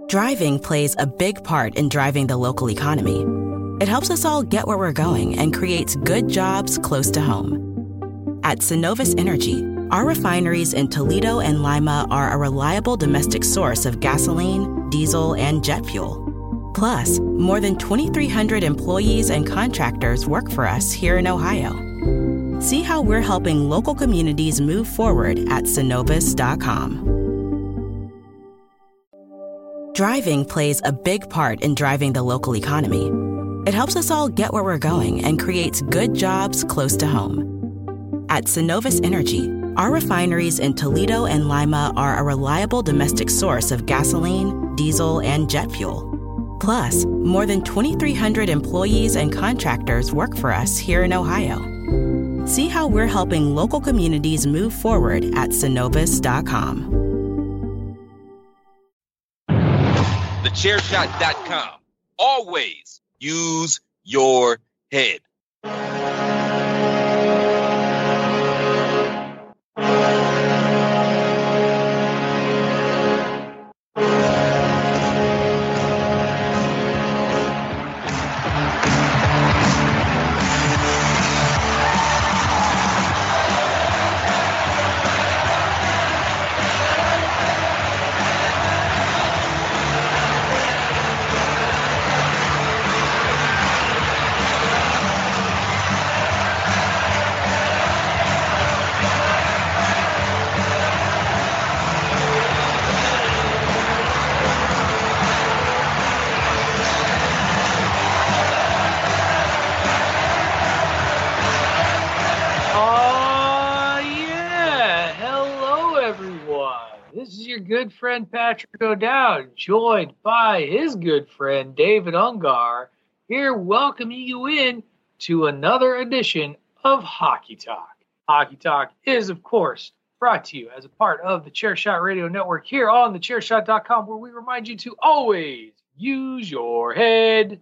Driving plays a big part in driving the local economy. It helps us all get where we're going and creates good jobs close to home. At Synovus Energy, our refineries in Toledo and Lima are a reliable domestic source of gasoline, diesel, and jet fuel. Plus, more than 2,300 employees and contractors work for us here in Ohio. See how we're helping local communities move forward at Synovus.com. Driving plays a big part in driving the local economy. It helps us all get where we're going and creates good jobs close to home. At Synovus Energy, our refineries in Toledo and Lima are a reliable domestic source of gasoline, diesel, and jet fuel. Plus, more than 2,300 employees and contractors work for us here in Ohio. See how we're helping local communities move forward at Synovus.com. TheChairShot.com. Always use your head. Good friend Patrick O'Dowd, joined by his good friend David Ungar, here welcoming you in to another edition of Hockey Talk. Hockey Talk is, of course, brought to you as a part of the Chairshot Radio Network here on thechairshot.com, where we remind you to always use your head.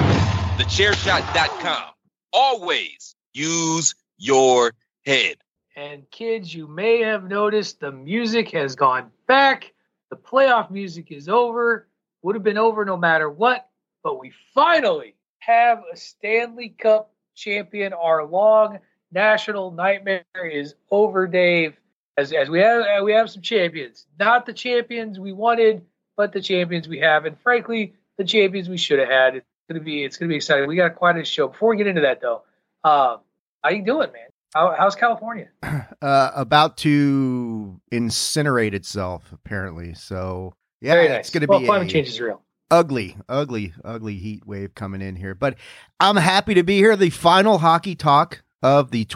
Thechairshot.com. Always use your head. And kids, you may have noticed the music has gone back. The playoff music is over. Would have been over no matter what. But we finally have a Stanley Cup champion. Our long national nightmare is over, Dave. As we have some champions. Not the champions we wanted, but the champions we have. And frankly, the champions we should have had. It's gonna be exciting. We got quite a show. Before we get into that though, how you doing, man? How's California? About to incinerate itself, apparently. So, yeah, very nice. It's going to be climate change is real. Ugly heat wave coming in here. But I'm happy to be here. The final hockey talk of the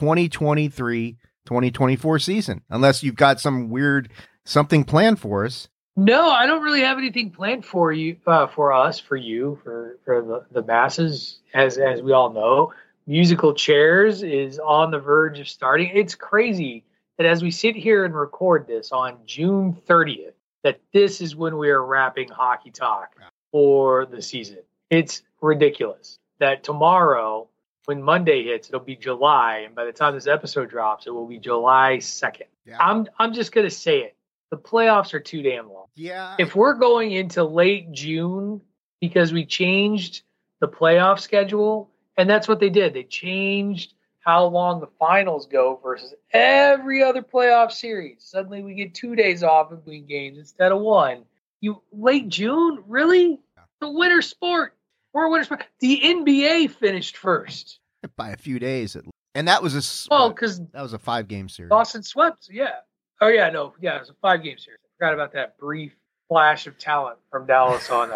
2023-2024 season. Unless you've got something planned for us. No, I don't really have anything planned for you, for the masses, as we all know. Musical Chairs is on the verge of starting. It's crazy that as we sit here and record this on June 30th, that this is when we are wrapping Hockey Talk for the season. It's ridiculous that tomorrow, when Monday hits, it'll be July, and by the time this episode drops, it will be July 2nd. Yeah. I'm just going to say it. The playoffs are too damn long. Yeah. If we're going into late June because we changed the playoff schedule, and that's what they did. They changed how long the finals go versus every other playoff series. Suddenly we get 2 days off in between games instead of one. Late June? Really? The winter sport. We're a winter sport. The NBA finished first. By a few days. And that was that was a 5-game series. Boston swept, yeah. Oh, yeah, no. Yeah, it was a 5-game series. I forgot about that brief flash of talent from Dallas on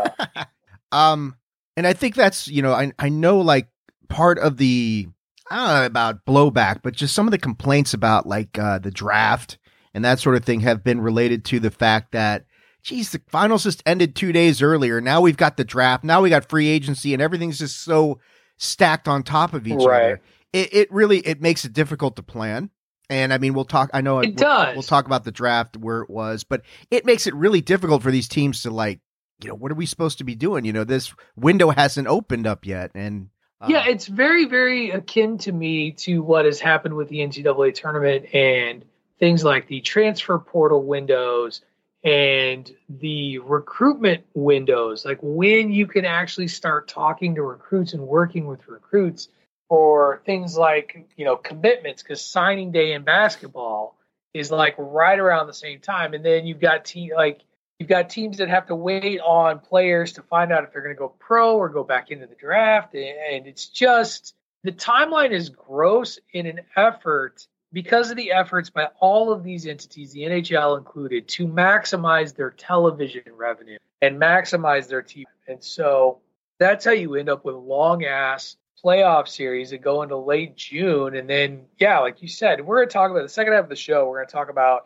and I think that's, I know, like, part of the, I don't know about blowback, but just some of the complaints about like the draft and that sort of thing have been related to the fact that, geez, the finals just ended 2 days earlier. Now we've got the draft. Now we got free agency and everything's just so stacked on top of each other. It really makes it difficult to plan. And I mean, we'll talk about the draft where it was, but it makes it really difficult for these teams to like, what are we supposed to be doing? This window hasn't opened up yet. And yeah, it's very, very akin to me to what has happened with the NCAA tournament and things like the transfer portal windows and the recruitment windows, like when you can actually start talking to recruits and working with recruits for things like, commitments, because signing day in basketball is like right around the same time. And then you've got teams that have to wait on players to find out if they're going to go pro or go back into the draft. And it's just, the timeline is gross in an effort, because of the efforts by all of these entities, the NHL included, to maximize their television revenue and maximize their TV. And so that's how you end up with long-ass playoff series that go into late June. And then, like you said, we're going to talk about the second half of the show. We're going to talk about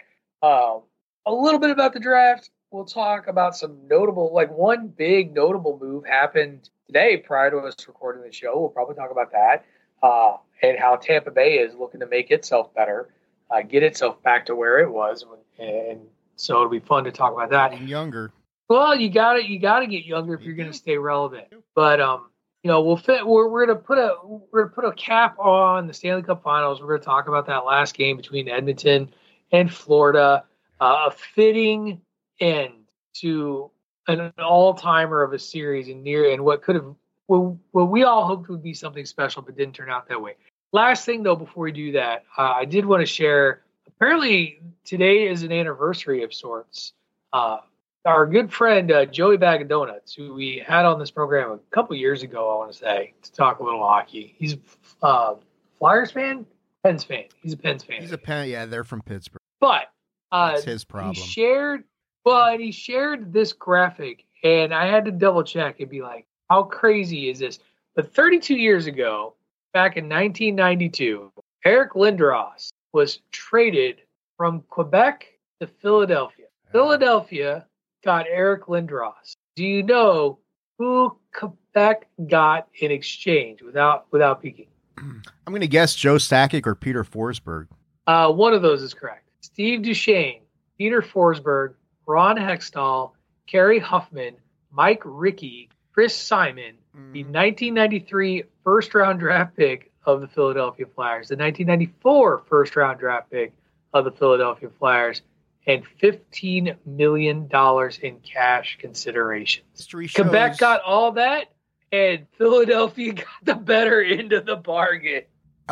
a little bit about the draft. We'll talk about some notable, like one big notable move happened today prior to us recording the show. We'll probably talk about that. And how Tampa Bay is looking to make itself better, get itself back to where it was, and so it'll be fun to talk about that. Getting younger. Well, you got to get younger if you're going to stay relevant. But we're gonna put a cap on the Stanley Cup Finals. We're going to talk about that last game between Edmonton and Florida, a fitting end to an all-timer of a series and what could have. Well, we all hoped would be something special, but didn't turn out that way. Last thing, though, before we do that, I did want to share, apparently today is an anniversary of sorts. Our good friend, Joey Bag of Donuts, who we had on this program a couple years ago, I want to say, to talk a little hockey. He's a Flyers fan? Pens fan. He's a Pens fan. He's a Pen. Yeah, they're from Pittsburgh. But that's his problem. He shared this graphic, and I had to double check and be like, how crazy is this? But 32 years ago, back in 1992, Eric Lindros was traded from Quebec to Philadelphia. Philadelphia got Eric Lindros. Do you know who Quebec got in exchange without peeking? I'm going to guess Joe Sakic or Peter Forsberg. One of those is correct. Steve Duchesne, Peter Forsberg, Ron Hextall, Kerry Huffman, Mike Rickey, Chris Simon, the 1993 first-round draft pick of the Philadelphia Flyers, the 1994 first-round draft pick of the Philadelphia Flyers, and $15 million in cash consideration. Quebec got all that, and Philadelphia got the better end of the bargain.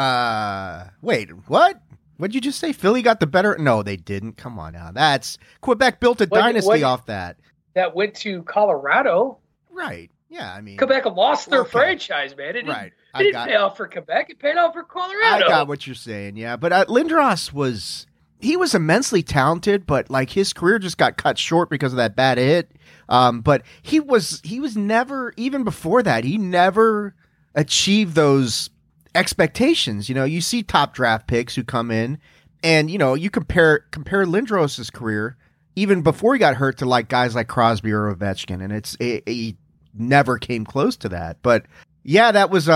Wait, what? What'd you just say? Philly got the better? No, they didn't. Come on now. Quebec built a dynasty off that. That went to Colorado. Right. Yeah, I mean, Quebec lost their franchise, man. It didn't pay off for Quebec. It paid off for Colorado. I got what you're saying, yeah. But Lindros was immensely talented, but like his career just got cut short because of that bad hit. But he was never, even before that, he never achieved those expectations. You see top draft picks who come in, and you compare Lindros' career even before he got hurt to like guys like Crosby or Ovechkin, and he never came close to that. But yeah, that was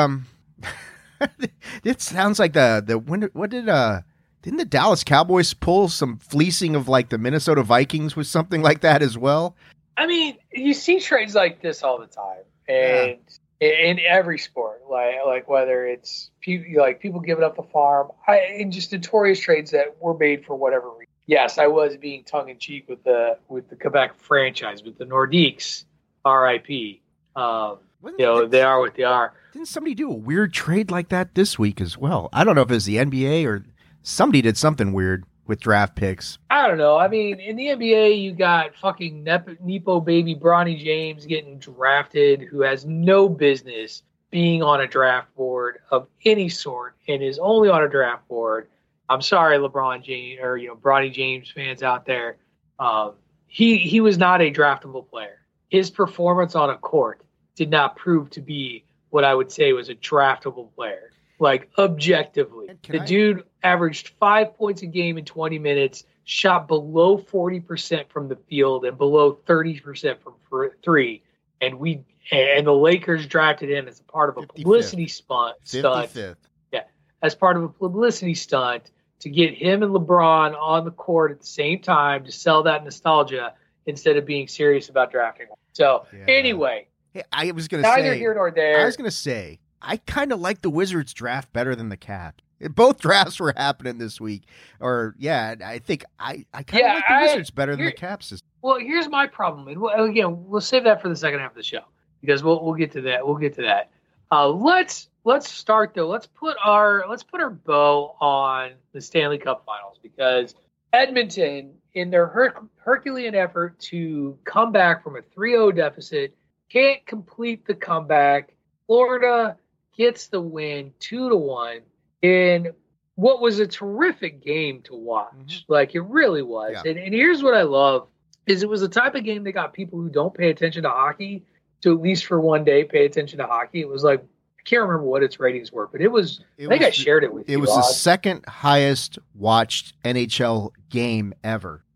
it sounds like didn't the Dallas Cowboys pull some fleecing of like the Minnesota Vikings with something like that as well? I mean, you see trades like this all the time, and in every sport, like whether it's people giving up the farm, and just notorious trades that were made for whatever reason. Yes, I was being tongue in cheek with the Quebec franchise, with the Nordiques, R.I.P. They are what they are. Didn't somebody do a weird trade like that this week as well? I don't know if it was the NBA or somebody did something weird with draft picks. I don't know. I mean, in the NBA, you got fucking Nepo baby Bronny James getting drafted, who has no business being on a draft board of any sort, and is only on a draft board. I'm sorry, LeBron James or Bronny James fans out there. He was not a draftable player. His performance on a court did not prove to be what I would say was a draftable player. Like, objectively, dude averaged 5 points a game in 20 minutes, shot below 40% from the field and below 30% from three. And the Lakers drafted him as a part of a publicity stunt. 55th. Yeah, as part of a publicity stunt to get him and LeBron on the court at the same time to sell that nostalgia instead of being serious about drafting him. So, anyway. Hey, I was going to say. Neither here nor there. I was going to say, I kind of like the Wizards draft better than the Caps. Both drafts were happening this week. I think I kind of like the Wizards better than the Caps. Well, here's my problem, and again, we'll save that for the second half of the show because we'll get to that. We'll get to that. Let's start though. Let's put our bow on the Stanley Cup Finals because Edmonton, in their Herculean effort to come back from a 3-0 deficit, can't complete the comeback. Florida gets the win 2-1 in what was a terrific game to watch. Mm-hmm. Like, it really was. Yeah. And here's what I love is it was the type of game that got people who don't pay attention to hockey to at least for one day pay attention to hockey. It was like, I can't remember what its ratings were, but I think I shared it with you. It was the second highest watched NHL game ever.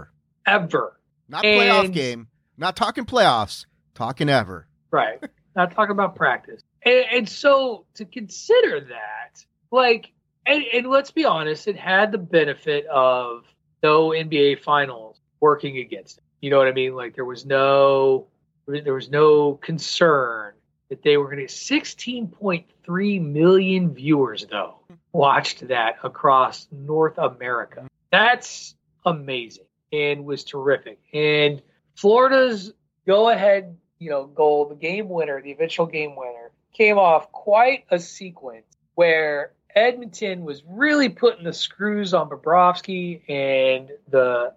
Not playoff game. Not talking playoffs. Talking ever. Right. Not talking about practice. And so to consider that, like, and let's be honest, it had the benefit of no NBA finals working against it. You know what I mean? Like, there was no concern that they were going to get 16.3 million viewers, though, watched that across North America. That's amazing and was terrific. And Florida's go-ahead, goal, the game winner, the eventual game winner, came off quite a sequence where Edmonton was really putting the screws on Bobrovsky, and the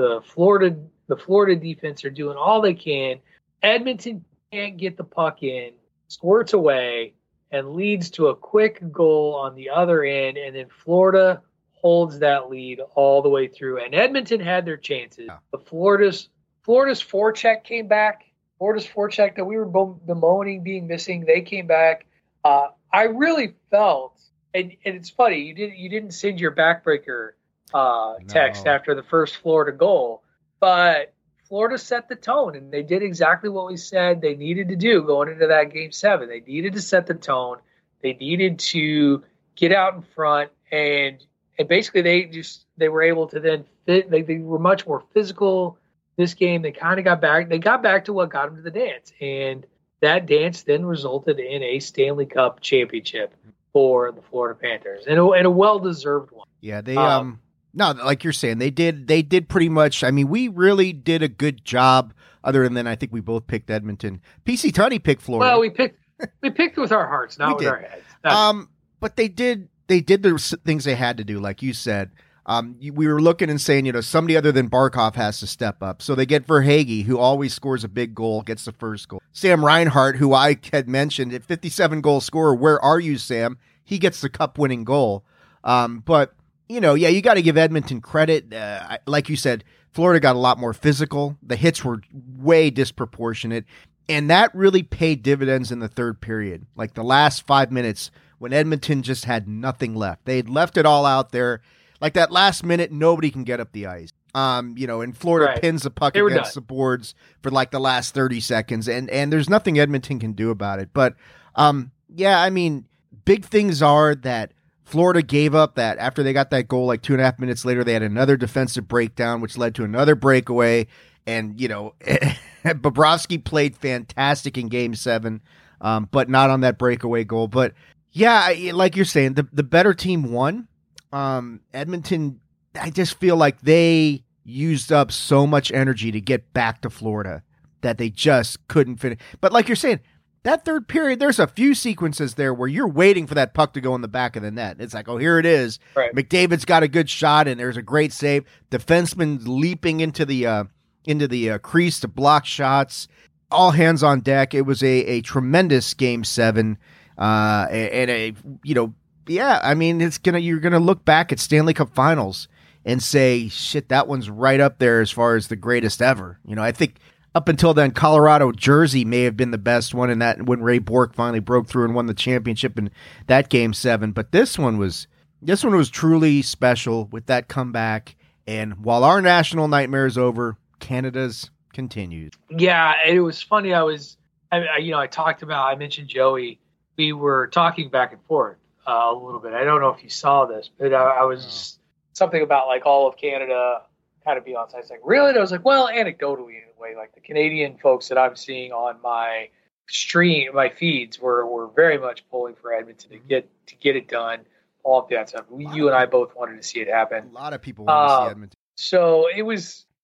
Florida defense are doing all they can. Edmonton can't get the puck in, squirts away, and leads to a quick goal on the other end, and then Florida holds that lead all the way through. And Edmonton had their chances. But Florida's forecheck came back. Florida's forecheck that we were bemoaning being missing, they came back. I really felt, and it's funny, you didn't send your backbreaker text after the first Florida goal, but Florida set the tone, and they did exactly what we said they needed to do going into that Game 7. They needed to set the tone. They needed to get out in front, and basically they were able to then fit. They were much more physical this game. They kind of got back to what got them to the dance, and that dance then resulted in a Stanley Cup championship for the Florida Panthers, and a well-deserved one. Yeah, they no, like you're saying, they did pretty much. I mean, we really did a good job. Other than I think we both picked Edmonton. PC Tunney picked Florida. Well, we picked with our hearts, not with our heads. But they did the things they had to do, like you said. We were looking and saying, somebody other than Barkov has to step up. So they get Verhaeghe, who always scores a big goal, gets the first goal. Sam Reinhart, who I had mentioned, at 57-goal scorer, where are you, Sam? He gets the cup-winning goal. But, you got to give Edmonton credit. Like you said, Florida got a lot more physical. The hits were way disproportionate. And that really paid dividends in the third period. Like the last 5 minutes when Edmonton just had nothing left. They had left it all out there. Like that last minute, nobody can get up the ice. And Florida pins the puck against the boards for like the last 30 seconds. And there's nothing Edmonton can do about it. But, big things are that Florida gave up that after they got that goal, like 2.5 minutes later, they had another defensive breakdown, which led to another breakaway. And, Bobrovsky played fantastic in Game 7, but not on that breakaway goal. But, yeah, like you're saying, the better team won. Edmonton, I just feel like they used up so much energy to get back to Florida that they just couldn't finish. But like you're saying, that third period, there's a few sequences there where you're waiting for that puck to go in the back of the net. It's like, oh, here it is. Right. McDavid's got a good shot, and there's a great save. Defenseman leaping into the crease to block shots. All hands on deck. It was a tremendous Game 7, you're gonna look back at Stanley Cup Finals and say, shit, that one's right up there as far as the greatest ever. I think up until then, Colorado Jersey may have been the best one in that when Ray Bourque finally broke through and won the championship in that Game 7. But this one was truly special with that comeback. And while our national nightmare is over, Canada's continues. Yeah, it was funny. I mentioned Joey. We were talking back and forth a little bit. I don't know if you saw this, but I was something about like all of Canada kind of be on site. It's like, really? And I was like, well, anecdotally anyway, like the Canadian folks that I'm seeing on my feeds were very much pulling for Edmonton to get it done. All of that stuff. You and I both wanted to see it happen. A lot of people want to see Edmonton. So it was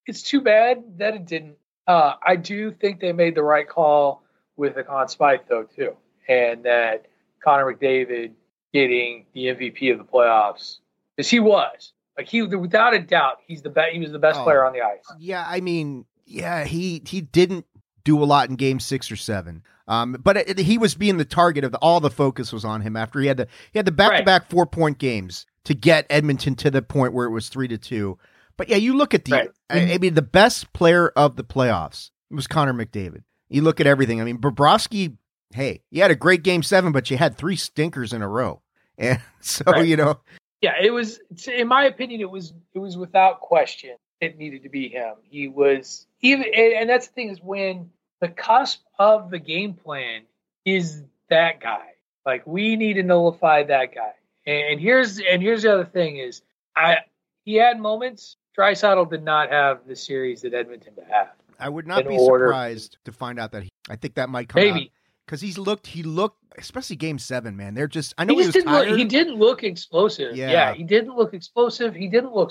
it's too bad that it didn't. I do think they made the right call with the Conn Smythe, though, too. And that Connor McDavid getting the MVP of the playoffs. Because he was. Like, without a doubt, he was the best player on the ice. Yeah, I mean, he didn't do a lot in game 6 or 7. But he was being the target of all the focus was on him after he had the back-to-back 4-point games to get Edmonton to the point where it was 3-2. But yeah, you look at I mean, the best player of the playoffs was Connor McDavid. You look at everything. I mean, Bobrovsky, hey, you had a great game 7, but you had 3 stinkers in a row. And so, you know. Yeah, it was, in my opinion, it was without question. It needed to be him. He was and that's the thing is when the cusp of the game plan is that guy. Like, we need to nullify that guy. And here's the other thing is he had moments. Draisaitl did not have the series that Edmonton had. I would not be surprised to find out that I think that might come out. Because he looked, especially game 7, man. They're just, I know he was tired. He didn't look explosive. Yeah, he didn't look explosive. He didn't look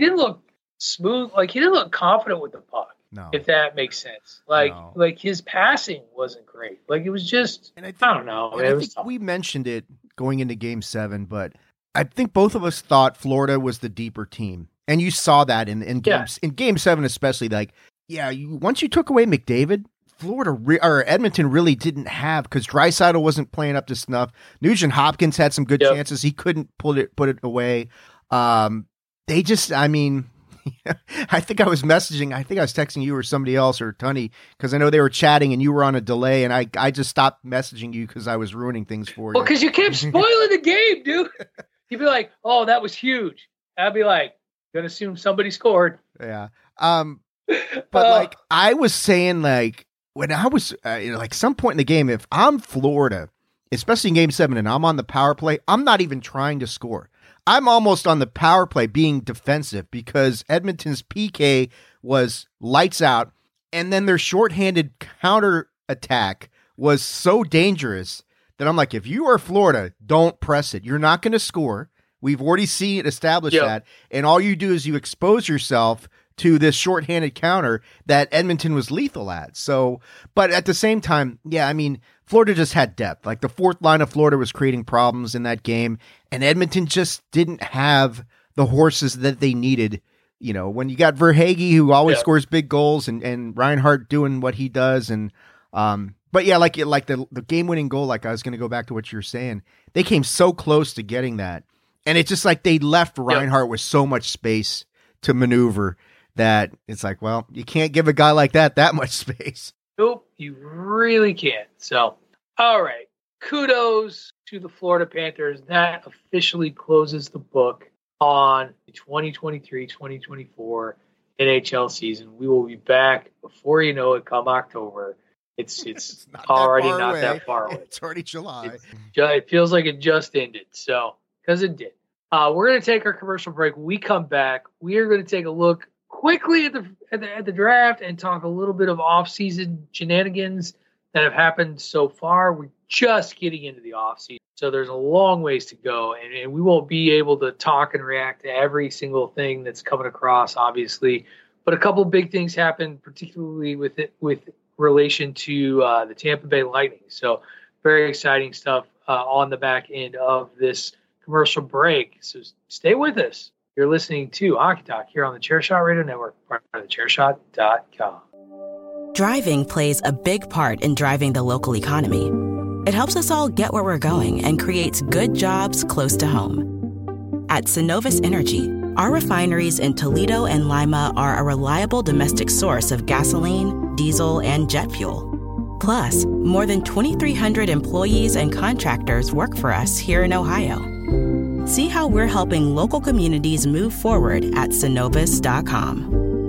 smooth. Like, he didn't look confident with the puck. No. If that makes sense. Like his passing wasn't great. Like, it was just, I don't know. I think we mentioned it going into game 7, but I think both of us thought Florida was the deeper team. And you saw that in game 7, especially. Like, once you took away McDavid, or Edmonton really didn't have, because Draisaitl wasn't playing up to snuff. Nugent Hopkins had some good chances. He couldn't put it away. They just, I mean, I think I was texting you or somebody else or Tunney, because I know they were chatting and you were on a delay, and I just stopped messaging you because I was ruining things for you. Well, because you kept spoiling the game, dude. You'd be like, oh, that was huge. I'd be like, gonna assume somebody scored. Yeah. But like I was saying, like, when I was, like some point in the game, if I'm Florida, especially in game 7, and I'm on the power play, I'm not even trying to score. I'm almost on the power play being defensive because Edmonton's PK was lights out, and then their shorthanded counter attack was so dangerous that I'm like, if you are Florida, don't press it. You're not going to score. We've already seen it established that, and all you do is you expose yourself to this shorthanded counter that Edmonton was lethal at. So, but at the same time, I mean, Florida just had depth. Like, the fourth line of Florida was creating problems in that game, and Edmonton just didn't have the horses that they needed. You know, when you got Verhaeghe, who always scores big goals, and Reinhart doing what he does, and but yeah, like the game-winning goal. Like, I was going to go back to what you were saying. They came so close to getting that, and it's just like they left Reinhart with so much space to maneuver that it's like, well, you can't give a guy like that much space. Nope, you really can't. So, all right. Kudos to the Florida Panthers. That officially closes the book on the 2023-2024 NHL season. We will be back before you know it come October. It's already not that far away. It's already July. It feels like it just ended. So, because it did. We're going to take our commercial break. When we come back, we are going to take a look quickly at the draft and talk a little bit of off-season shenanigans that have happened so far. We're just getting into the offseason, so there's a long ways to go, and we won't be able to talk and react to every single thing that's coming across, obviously. But a couple big things happened, particularly with relation to the Tampa Bay Lightning. So very exciting stuff on the back end of this commercial break. So stay with us. You're listening to Hockey Talk here on the Chairshot Radio Network, part of thechairshot.com. Driving plays a big part in driving the local economy. It helps us all get where we're going and creates good jobs close to home. At Synovus Energy, our refineries in Toledo and Lima are a reliable domestic source of gasoline, diesel, and jet fuel. Plus, more than 2,300 employees and contractors work for us here in Ohio. See how we're helping local communities move forward at Synovus.com.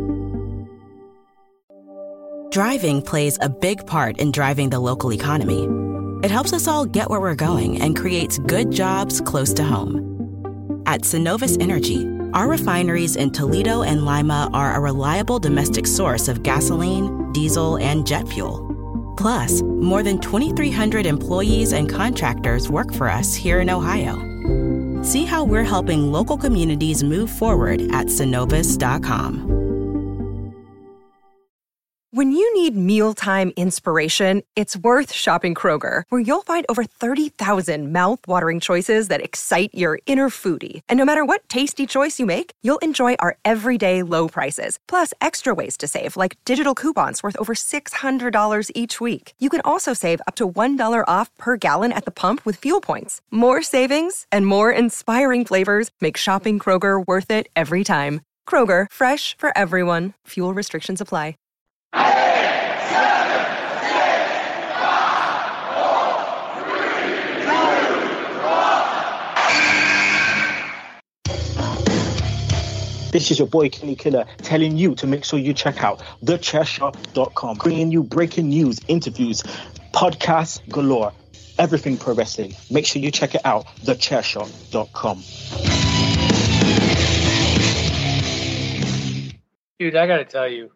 Driving plays a big part in driving the local economy. It helps us all get where we're going and creates good jobs close to home. At Synovus Energy, our refineries in Toledo and Lima are a reliable domestic source of gasoline, diesel, and jet fuel. Plus, more than 2,300 employees and contractors work for us here in Ohio. See how we're helping local communities move forward at Synovus.com. When you need mealtime inspiration, it's worth shopping Kroger, where you'll find over 30,000 mouth-watering choices that excite your inner foodie. And no matter what tasty choice you make, you'll enjoy our everyday low prices, plus extra ways to save, like digital coupons worth over $600 each week. You can also save up to $1 off per gallon at the pump with fuel points. More savings and more inspiring flavors make shopping Kroger worth it every time. Kroger, fresh for everyone. Fuel restrictions apply. This is your boy Kenny Killer telling you to make sure you check out thechairshot.com, bringing you breaking news, interviews, podcasts galore, everything pro wrestling. Make sure you check it out, thechairshot.com. Dude, I gotta tell you,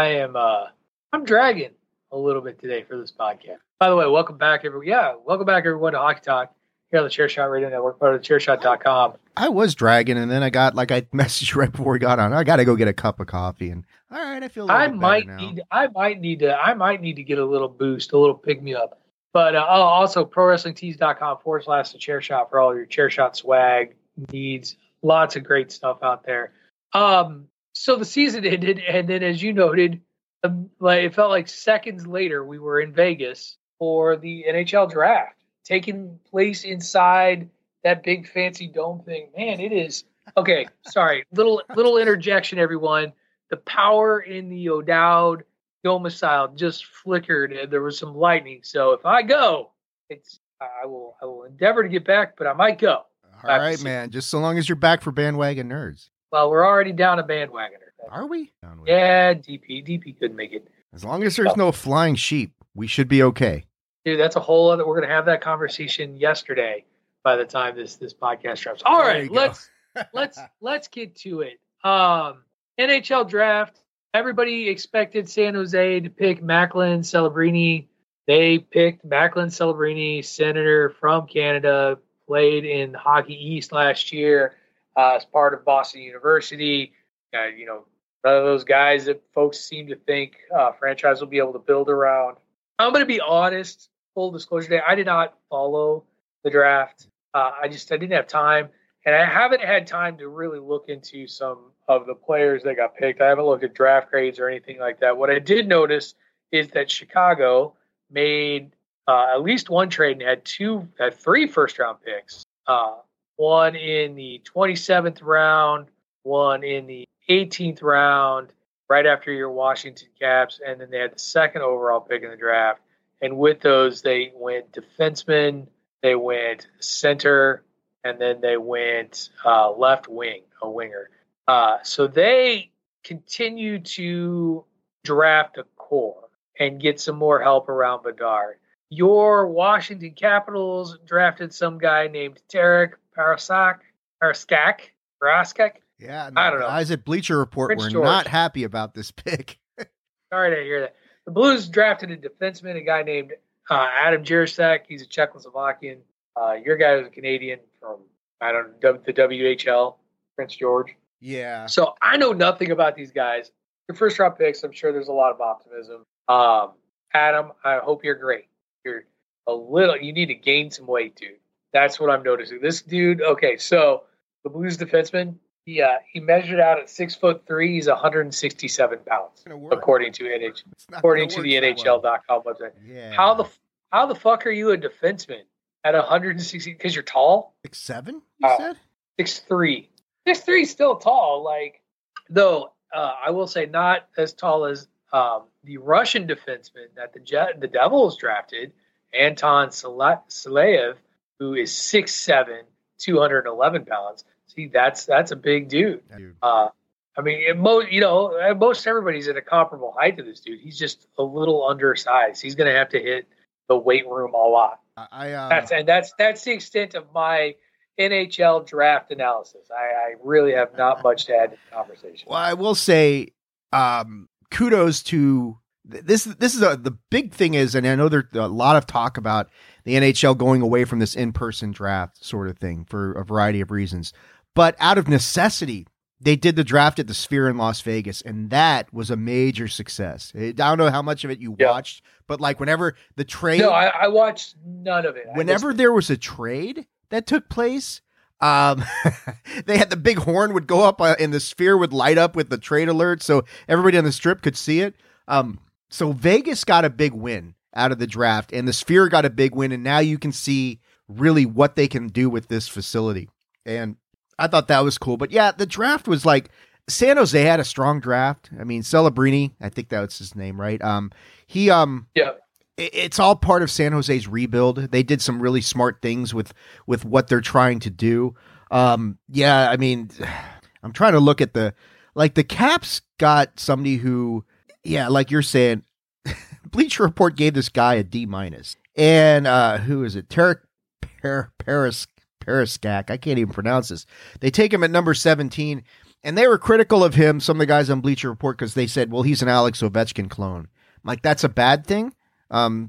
I'm dragging a little bit today for this podcast. By the way, welcome back everyone to Hockey Talk here on the Chairshot Radio Network, part of thechairshot.com. I was dragging, and then I messaged you right before we got on. I got to go get a cup of coffee, and all right, I feel a little bit better now. I might need to get a little boost, a little pick me up. But also ProWrestlingTees.com/the chair shot for all your chair shot swag needs. Lots of great stuff out there. So the season ended, and then as you noted, it felt like seconds later we were in Vegas for the NHL draft, taking place inside that big fancy dome thing. Man, it is okay. Sorry, little interjection, everyone. The power in the O'Dowd domicile just flickered, and there was some lightning. So if I go, I will endeavor to get back, but I might go. All right, man. Just so long as you're back for Bandwagon Nerds. Well, we're already down a bandwagoner. Are we? Yeah, DP couldn't make it. As long as there's no flying sheep, we should be okay. Dude, that's a whole other. We're gonna have that conversation yesterday. By the time this podcast drops. All right, let's get to it. NHL draft. Everybody expected San Jose to pick Macklin Celebrini. They picked Macklin Celebrini, senator from Canada, played in Hockey East last year as part of Boston University. One of those guys that folks seem to think franchise will be able to build around. I'm going to be honest, full disclosure today, I did not follow the draft. I didn't have time, and I haven't had time to really look into some of the players that got picked. I haven't looked at draft grades or anything like that. What I did notice is that Chicago made at least one trade and had 3 first-round picks. One in the 27th round, one in the 18th round, right after your Washington Caps, and then they had the 2nd overall pick in the draft. And with those, they went defenseman, they went center, and then they went left wing, a winger. So they continue to draft a core and get some more help around Bedard. Your Washington Capitals drafted some guy named Tarek Paraskak. Yeah, I don't know. Guys at Bleacher Report Prince were George. not happy about this pick. Sorry to hear that. The Blues drafted a defenseman, a guy named Adam Jirasek. He's a Czechoslovakian. Your guy was a Canadian from, the WHL, Prince George. Yeah. So I know nothing about these guys. Your first round picks, I'm sure there's a lot of optimism. Adam, I hope you're great. You need to gain some weight, dude. That's what I'm noticing. This dude, okay, so the Blues defenseman, he measured out at 6'3". He's 167 pounds, according to the NHL.com website. Yeah. How the fuck are you a defenseman at 160? Because you're tall. 6'7", you said? 6'3". 6'3" is still tall. Though I will say not as tall as the Russian defenseman that the Devils drafted, Anton Saleyev, who is 6'7", 211 pounds. See, that's a big dude. Most everybody's at a comparable height to this dude. He's just a little undersized. He's going to have to hit the weight room a lot. That's the extent of my NHL draft analysis. I really have not much to add to the conversation. Well, I will say, kudos to this. This is the big thing is, and I know there's a lot of talk about the NHL going away from this in-person draft sort of thing for a variety of reasons. But out of necessity, they did the draft at the Sphere in Las Vegas, and that was a major success. I don't know how much of it you watched, but like whenever the trade... No, I watched none of it. Whenever there was a trade that took place, they had the big horn would go up and the Sphere would light up with the trade alert so everybody on the Strip could see it. So Vegas got a big win out of the draft, and the Sphere got a big win, and now you can see really what they can do with this facility. And I thought that was cool. But yeah, the draft was like, San Jose had a strong draft. I mean, Celebrini, I think that was his name, right? It's all part of San Jose's rebuild. They did some really smart things with what they're trying to do. I mean, I'm trying to look at the Caps got somebody who, like you're saying, Bleacher Report gave this guy a D-. And who is it? Tarek Paraskak. I can't even pronounce this. They take him at number 17, and they were critical of him, some of the guys on Bleacher Report, because they said, well, he's an Alex Ovechkin clone. I'm like, that's a bad thing? Well,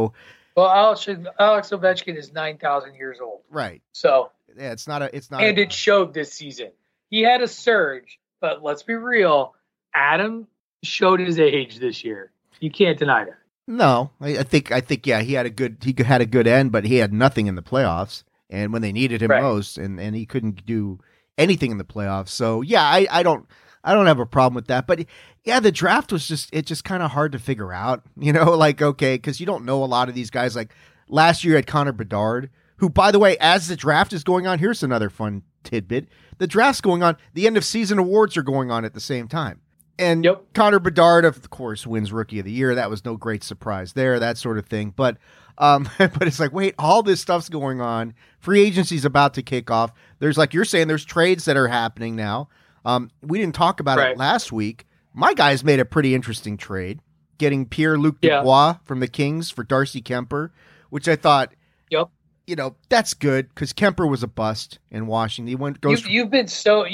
Alex Ovechkin is 9,000 years old. Right. So yeah, it's not. And it showed this season. He had a surge, but let's be real. Adam showed his age this year. You can't deny that. No, I think he had a good end, but he had nothing in the playoffs, and when they needed him most, and he couldn't do anything in the playoffs. So yeah, I don't have a problem with that. But yeah, the draft was just kind of hard to figure out, okay, because you don't know a lot of these guys. Like last year, you had Connor Bedard, who, by the way, as the draft is going on, here's another fun tidbit: the draft's going on, the end of season awards are going on at the same time. And Connor Bedard, of course, wins Rookie of the Year. That was no great surprise there, that sort of thing. But but it's like, wait, all this stuff's going on. Free agency's about to kick off. There's, like you're saying, there's trades that are happening now. We didn't talk about it last week. My guys made a pretty interesting trade, getting Pierre-Luc Dubois from the Kings for Darcy Kemper, which I thought, that's good because Kemper was a bust in Washington. You've been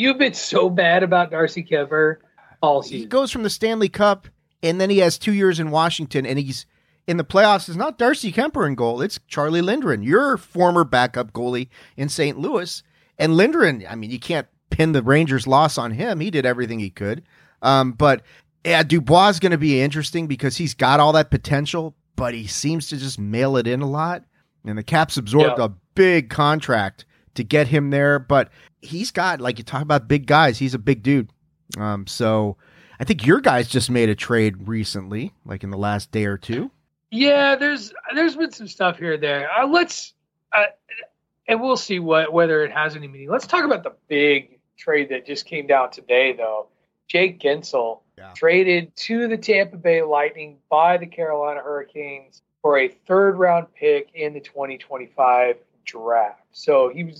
so bad about Darcy Kemper. He goes from the Stanley Cup, and then he has 2 years in Washington, and he's in the playoffs. It's not Darcy Kemper in goal. It's Charlie Lindgren, your former backup goalie in St. Louis. And Lindgren, I mean, you can't pin the Rangers' loss on him. He did everything he could. But yeah, Dubois is going to be interesting because he's got all that potential, but he seems to just mail it in a lot. And the Caps absorbed a big contract to get him there. But he's got, like you talk about big guys, he's a big dude. So I think your guys just made a trade recently, like in the last day or two. Yeah, there's been some stuff here and there. And we'll see whether it has any meaning. Let's talk about the big trade that just came down today, though. Jake Gensel traded to the Tampa Bay Lightning by the Carolina Hurricanes for a third-round pick in the 2025 draft. So he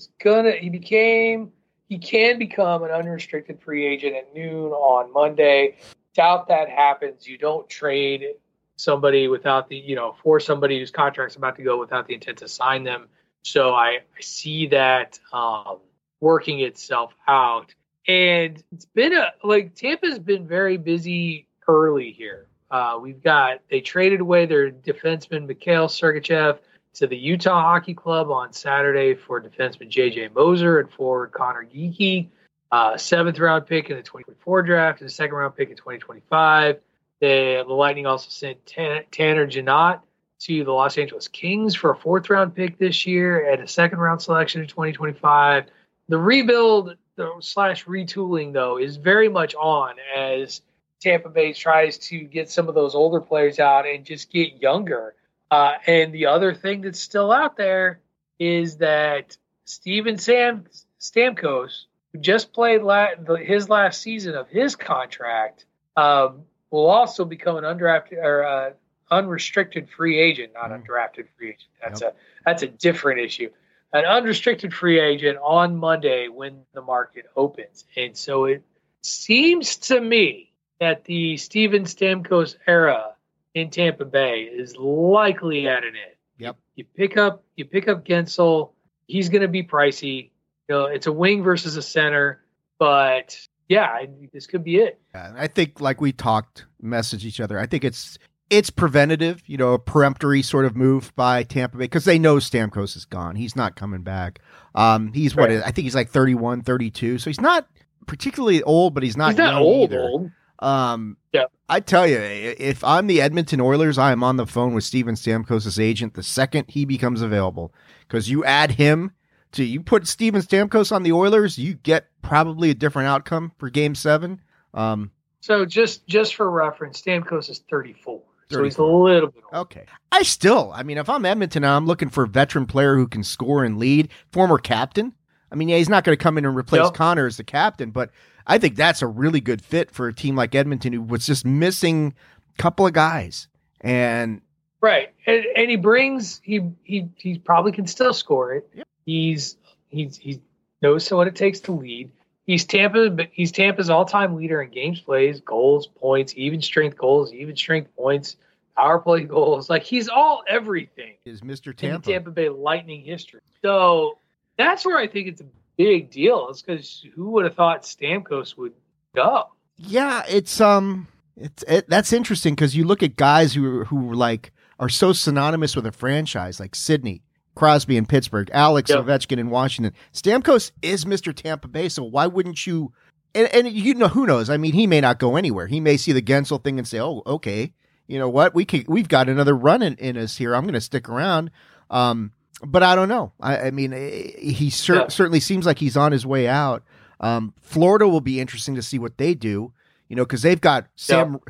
can become an unrestricted free agent at noon on Monday. Doubt that happens. You don't trade somebody without for somebody whose contract's about to go without the intent to sign them. So I see that working itself out. And it's been Tampa's been very busy early here. They traded away their defenseman Mikhail Sergachev to the Utah Hockey Club on Saturday for defenseman J.J. Moser and forward Connor Geekie, 7th-round pick in the 2024 draft and a 2nd-round pick in 2025. The Lightning also sent Tanner Janot to the Los Angeles Kings for a 4th-round pick this year and a 2nd-round selection in 2025. The rebuild / retooling, though, is very much on as Tampa Bay tries to get some of those older players out and just get younger. And the other thing that's still out there is that Steven Stamkos, who just played his last season of his contract, will also become an undrafted or unrestricted free agent, not undrafted free agent. That's a different issue. An unrestricted free agent on Monday when the market opens. And so it seems to me that the Steven Stamkos era in Tampa Bay is likely at an end. Yep. You pick up Gensel. He's going to be pricey. It's a wing versus a center, but yeah, this could be it. Yeah, I think, like we messaged each other, I think it's preventative, a peremptory sort of move by Tampa Bay because they know Stamkos is gone. He's not coming back. I think he's like 31, 32. So he's not particularly old, but he's not He's not young old, either. old. Yeah. I tell you, if I'm the Edmonton Oilers, I am on the phone with Steven Stamkos' agent the second he becomes available. Because you add him to, you put Steven Stamkos on the Oilers, you get probably a different outcome for Game 7. So just for reference, Stamkos is 34. So he's a 34. little bit old. Okay. I mean, if I'm Edmonton and I'm looking for a veteran player who can score and lead, former captain, I mean, yeah, he's not going to come in and replace Yep. Connor as the captain, but I think that's a really good fit for a team like Edmonton who was just missing a couple of guys. And Right. And he brings he probably can still score it. Yep. He knows what it takes to lead. He's Tampa's all-time leader in games plays, goals, points, even strength points, power play goals. Like he's all everything is Mr. in the Tampa. Tampa Bay Lightning history. So that's where I think it's a big deal. It's because who would have thought Stamkos would go? Yeah, that's interesting because you look at guys who like are so synonymous with a franchise like Sidney Crosby in Pittsburgh, Alex Yep. Ovechkin in Washington. Stamkos is Mr. Tampa Bay, so why wouldn't you? And you know, who knows? I mean, he may not go anywhere. He may see the Gensel thing and say, "Oh, okay, you know what? We've got another run in us here. I'm going to stick around." But I don't know. I mean, he certainly seems like he's on his way out. Florida will be interesting to see what they do. You know, because they've got Sam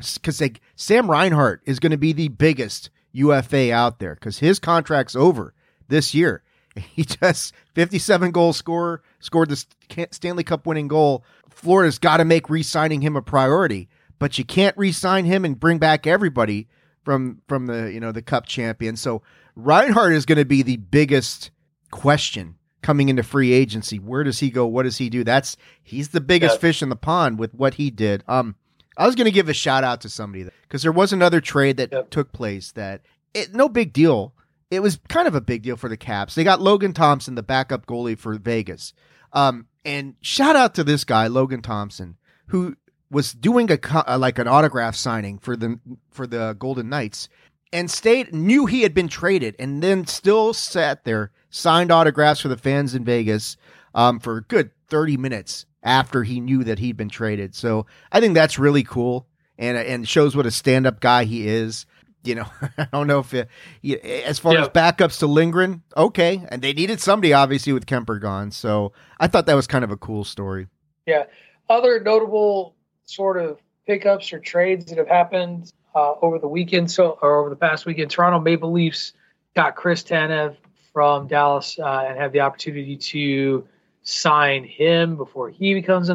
Reinhart is going to be the biggest UFA out there because his contract's over this year. He just 57 goal scorer, scored the Stanley Cup winning goal. Florida's got to make re-signing him a priority, but you can't re-sign him and bring back everybody from the the Cup champion. So Reinhart is going to be the biggest question coming into free agency. Where does he go? What does he do? He's the biggest fish in the pond with what he did. I was going to give a shout out to somebody because there was another trade that took place no big deal. It was kind of a big deal for the Caps. They got Logan Thompson, the backup goalie for Vegas. And shout out to this guy, Logan Thompson, who was doing an autograph signing for the Golden Knights and knew he had been traded and then still sat there, signed autographs for the fans in Vegas for a good 30 minutes after he knew that he'd been traded. So I think that's really cool and shows what a stand-up guy he is. You know, I don't know if as far as backups to Lindgren, okay. And they needed somebody, obviously, with Kemper gone. So I thought that was kind of a cool story. Yeah. Other notable sort of pickups or trades that have happened over the weekend, or over the past weekend, Toronto Maple Leafs got Chris Tanev from Dallas and have the opportunity to sign him before he becomes an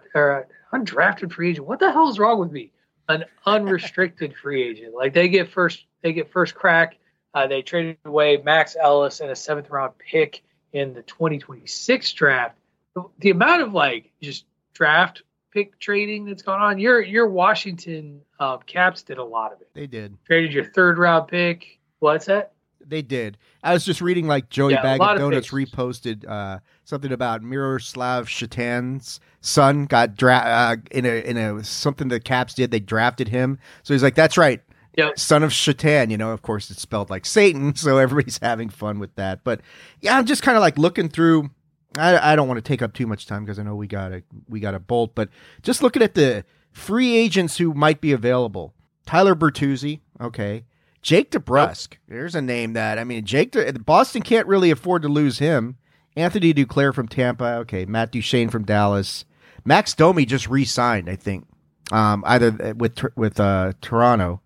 undrafted free agent. What the hell is wrong with me? An unrestricted free agent. Like they get first crack. They traded away Max Ellis and a 7th round pick in the 2026 draft. The amount of just draft pick trading that's going on. Your Washington Caps did a lot of it. They did. Traded your 3rd round pick. What's that? They did. I was just reading Joey Yeah, Bag a lot of of Donuts picks. reposted something about Miroslav Shatan's son got in a something the Caps did. They drafted him. So he's like, that's right. Yep. Son of Shatan, of course it's spelled like Satan. So everybody's having fun with that. But yeah, I'm just kind of looking through. I don't want to take up too much time because I know we got a bolt, but just looking at the free agents who might be available. Tyler Bertuzzi. Okay. Jake DeBrusk, there's a name that, Boston can't really afford to lose him. Anthony Duclair from Tampa. Okay. Matt Duchene from Dallas. Max Domi just re-signed, I think, either with Toronto.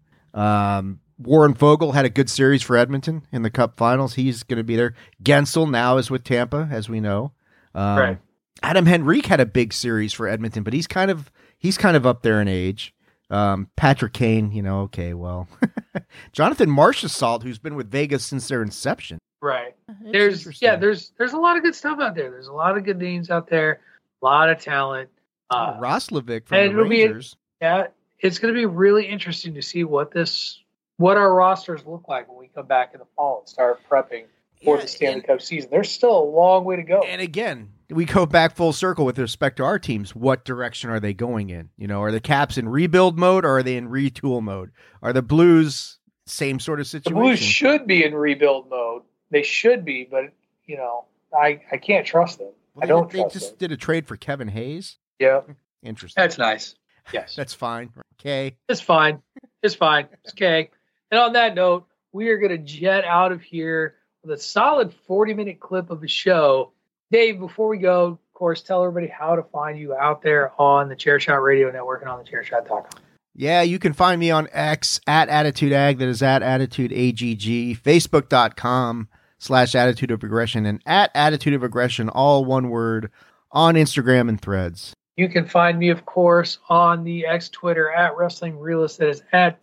Warren Vogel had a good series for Edmonton in the Cup Finals. He's going to be there. Gensel now is with Tampa, as we know. Right. Adam Henrique had a big series for Edmonton, but he's kind of up there in age. Patrick Kane, okay, well, Jonathan Marchessault, who's been with Vegas since their inception. Right. It's There's a lot of good stuff out there. There's a lot of good names out there. A lot of talent. Roslovic from and the Rangers. It's going to be really interesting to see what our rosters look like when we come back in the fall and start prepping for the Stanley Cup season. There's still a long way to go. And again, we go back full circle with respect to our teams. What direction are they going in? Are the Caps in rebuild mode or are they in retool mode? Are the Blues same sort of situation? The Blues should be in rebuild mode. They should be, but I can't trust them. Well, I don't they trust just them. did a trade for Kevin Hayes. Yeah. Interesting. That's nice. Yes. That's fine. Okay. It's fine. It's fine. It's okay. And on that note, we are going to jet out of here with a solid 40-minute clip of a show. Dave, before we go, of course, tell everybody how to find you out there on the Chairshot Radio Network and on the Chairshot.com. Yeah, you can find me on X at AttitudeAg. That is at AttitudeAGG. Facebook.com/Attitude of Aggression and at Attitude of Aggression, all one word, on Instagram and Threads. You can find me, of course, on the X Twitter at Wrestling Realist. That is at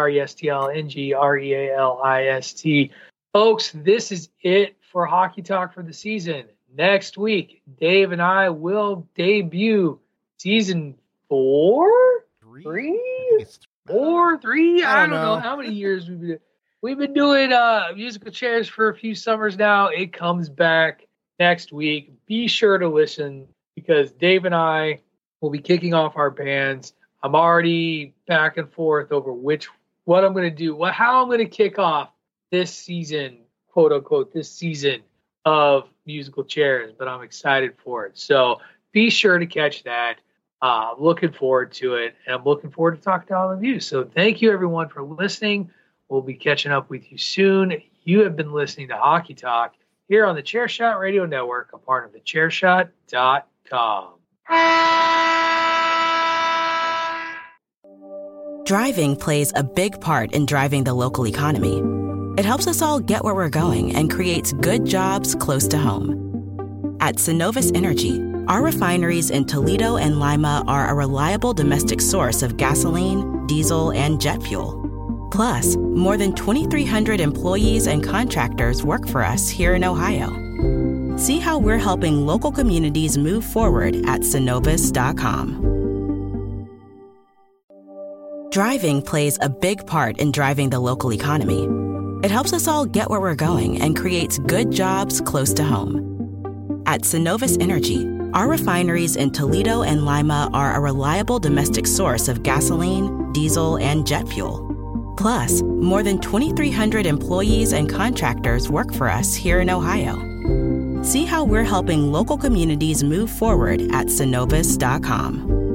WRESTLNGREALIST. Folks, this is it for Hockey Talk for the season. Next week, Dave and I will debut season 4? 3? 4? 3? I don't know how many years we've been doing musical chairs for a few summers now. It comes back next week. Be sure to listen because Dave and I will be kicking off our bands. I'm already back and forth over what I'm going to do, how I'm going to kick off this season, quote unquote, this season of musical chairs, but I'm excited for it. So be sure to catch that. I'm looking forward to it, and I'm looking forward to talking to all of you. So thank you, everyone, for listening. We'll be catching up with you soon. You have been listening to Hockey Talk here on the Chairshot Radio Network, a part of the Chairshot.com. Driving plays a big part in driving the local economy. It helps us all get where we're going and creates good jobs close to home. At Synovus Energy, our refineries in Toledo and Lima are a reliable domestic source of gasoline, diesel, and jet fuel. Plus, more than 2,300 employees and contractors work for us here in Ohio. See how we're helping local communities move forward at Synovus.com. Driving plays a big part in driving the local economy. It helps us all get where we're going and creates good jobs close to home. At Synovus Energy, our refineries in Toledo and Lima are a reliable domestic source of gasoline, diesel, and jet fuel. Plus, more than 2,300 employees and contractors work for us here in Ohio. See how we're helping local communities move forward at Synovus.com.